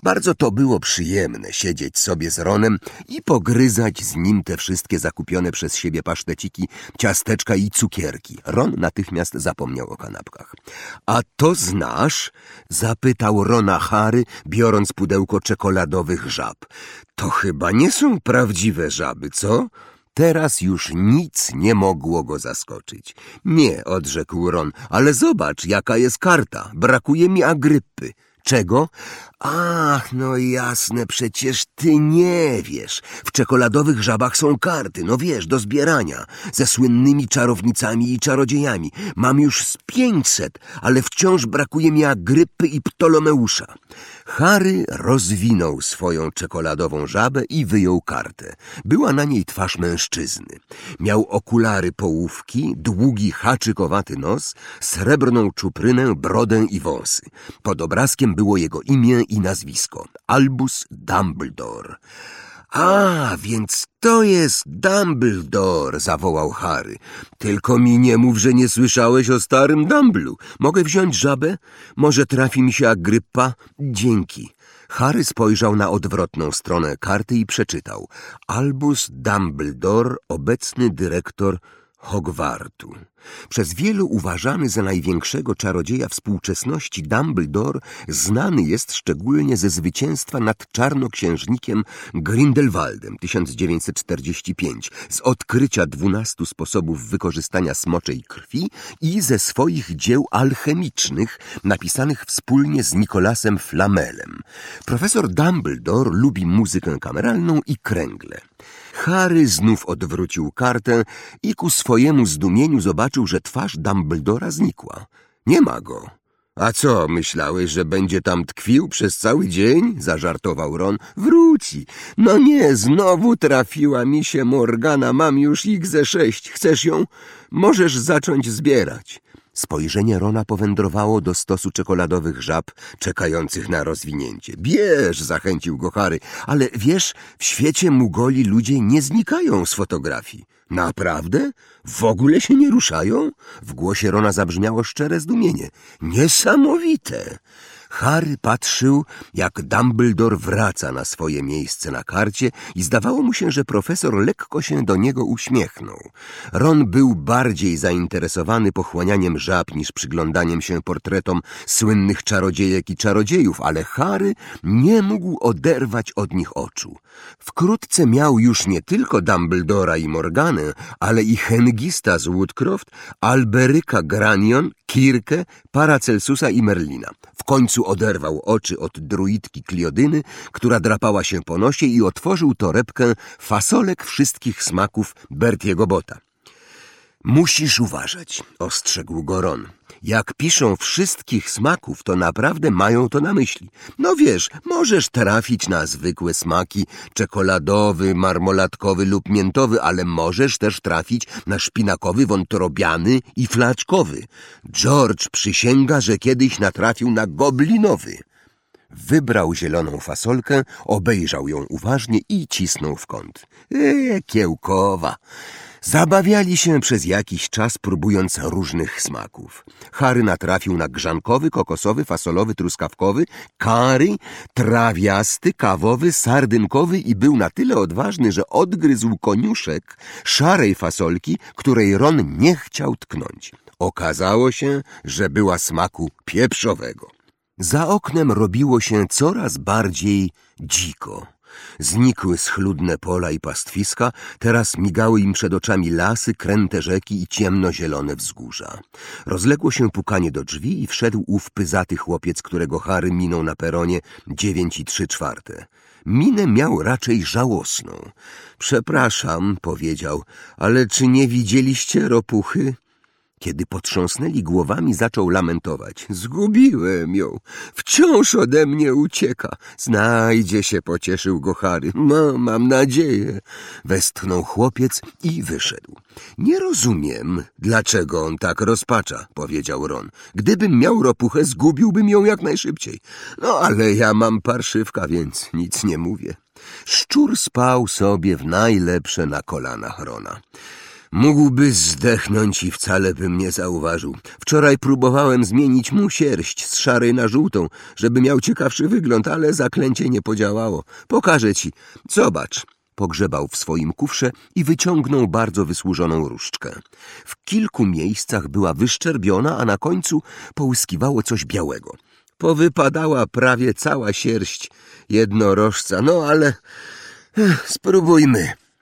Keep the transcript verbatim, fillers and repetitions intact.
Bardzo to było przyjemne siedzieć sobie z Ronem i pogryzać z nim te wszystkie zakupione przez siebie paszteciki, ciasteczka i cukierki. Ron natychmiast zapomniał o kanapkach. A to znasz? Zapytał Rona Harry, biorąc pudełko czekoladowych żab. To chyba nie są prawdziwe żaby, co? Teraz już nic nie mogło go zaskoczyć. Nie, odrzekł Ron, ale zobacz, jaka jest karta. Brakuje mi Agryppy. Czego? Ach, no jasne, przecież ty nie wiesz. W czekoladowych żabach są karty, no wiesz, do zbierania. Ze słynnymi czarownicami i czarodziejami. Mam już z pięćset, ale wciąż brakuje mi Agryppy i Ptolomeusza. Harry rozwinął swoją czekoladową żabę i wyjął kartę. Była na niej twarz mężczyzny. Miał okulary połówki, długi haczykowaty nos, srebrną czuprynę, brodę i wąsy. Pod obrazkiem było jego imię i nazwisko. Albus Dumbledore. A, więc to jest Dumbledore, zawołał Harry. Tylko mi nie mów, że nie słyszałeś o starym Dumblu. Mogę wziąć żabę? Może trafi mi się Agryppa? Dzięki. Harry spojrzał na odwrotną stronę karty i przeczytał. Albus Dumbledore, obecny dyrektor Hogwartu. Przez wielu uważany za największego czarodzieja współczesności Dumbledore znany jest szczególnie ze zwycięstwa nad czarnoksiężnikiem Grindelwaldem tysiąc dziewięćset czterdziesty piąty, z odkrycia dwunastu sposobów wykorzystania smoczej krwi i ze swoich dzieł alchemicznych napisanych wspólnie z Nicolasem Flamelem. Profesor Dumbledore lubi muzykę kameralną i kręgle. Harry znów odwrócił kartę i ku swojemu zdumieniu zobaczył, że twarz Dumbledora znikła. Nie ma go. A co, myślałeś, że będzie tam tkwił przez cały dzień? Zażartował Ron. Wróci. No nie, znowu trafiła mi się Morgana. Mam już ich ze sześć. Chcesz ją? Możesz zacząć zbierać. Spojrzenie Rona powędrowało do stosu czekoladowych żab czekających na rozwinięcie. Bierz, zachęcił go Harry, ale wiesz, w świecie Mugoli ludzie nie znikają z fotografii. Naprawdę? W ogóle się nie ruszają? W głosie Rona zabrzmiało szczere zdumienie. Niesamowite! Harry patrzył, jak Dumbledore wraca na swoje miejsce na karcie i zdawało mu się, że profesor lekko się do niego uśmiechnął. Ron był bardziej zainteresowany pochłanianiem żab niż przyglądaniem się portretom słynnych czarodziejek i czarodziejów, ale Harry nie mógł oderwać od nich oczu. Wkrótce miał już nie tylko Dumbledora i Morganę, ale i Hengista z Woodcroft, Alberyka Granion, Kirkę, Paracelsusa i Merlina. W końcu oderwał oczy od druidki Kliodyny, która drapała się po nosie i otworzył torebkę fasolek wszystkich smaków Bertiego Botta. Musisz uważać, ostrzegł go Ron. Jak piszą wszystkich smaków, to naprawdę mają to na myśli. No wiesz, możesz trafić na zwykłe smaki, czekoladowy, marmolatkowy lub miętowy, ale możesz też trafić na szpinakowy, wątrobiany i flaczkowy. George przysięga, że kiedyś natrafił na goblinowy. Wybrał zieloną fasolkę, obejrzał ją uważnie i cisnął w kąt. Eee, kiełkowa. Zabawiali się przez jakiś czas, próbując różnych smaków. Harry natrafił na grzankowy, kokosowy, fasolowy, truskawkowy, curry, trawiasty, kawowy, sardynkowy i był na tyle odważny, że odgryzł koniuszek szarej fasolki, której Ron nie chciał tknąć. Okazało się, że była smaku pieprzowego. Za oknem robiło się coraz bardziej dziko. Znikły schludne pola i pastwiska, teraz migały im przed oczami lasy, kręte rzeki i ciemnozielone wzgórza. Rozległo się pukanie do drzwi i wszedł ów pyzaty chłopiec, którego Harry minął na peronie dziewięć i trzy czwarte. Minę miał raczej żałosną. Przepraszam, powiedział, ale czy nie widzieliście ropuchy? Kiedy potrząsnęli głowami, zaczął lamentować. Zgubiłem ją. Wciąż ode mnie ucieka. Znajdzie się, pocieszył go Harry. No, mam nadzieję. Westchnął chłopiec i wyszedł. Nie rozumiem, dlaczego on tak rozpacza, powiedział Ron. Gdybym miał ropuchę, zgubiłbym ją jak najszybciej. No, ale ja mam parszywka, więc nic nie mówię. Szczur spał sobie w najlepsze na kolanach Rona. Mógłby zdechnąć i wcale bym nie zauważył. Wczoraj próbowałem zmienić mu sierść z szarej na żółtą, żeby miał ciekawszy wygląd, ale zaklęcie nie podziałało. Pokażę ci. Zobacz. Pogrzebał w swoim kufrze i wyciągnął bardzo wysłużoną różdżkę. W kilku miejscach była wyszczerbiona, a na końcu połyskiwało coś białego. Powypadała prawie cała sierść jednorożca. No ale ech, spróbujmy.